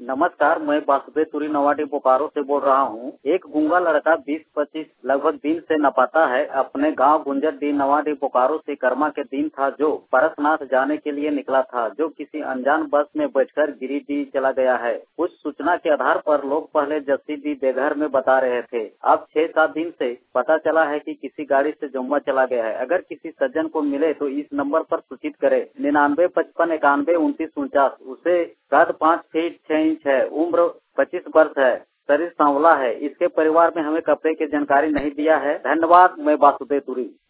नमस्कार, मैं वासुदेव तुरी नवाडी बोकारो से बोल रहा हूँ। एक गूंगा लड़का 20-25 लगभग दिन से लापता है। अपने गांव गुंजरडीह नवाडी बोकारो से कर्मा के दिन था, जो परसनाथ जाने के लिए निकला था, जो किसी अनजान बस में बैठकर गिरिडीह चला गया है। कुछ सूचना के आधार पर लोग पहले जसीडीह बेघर में बता रहे थे। अब 6-7 दिन से पता चला है कि किसी गाड़ी से जुम्मा चला गया है। अगर किसी सज्जन को मिले तो इस नंबर पर सूचित करे 9955912949। उसे कद 5 फीट 6 इंच है, उम्र 25 वर्ष है, शरीर सांवला है। इसके परिवार में हमें कपड़े की जानकारी नहीं दिया है। धन्यवाद। मैं वासुदेव तुरी।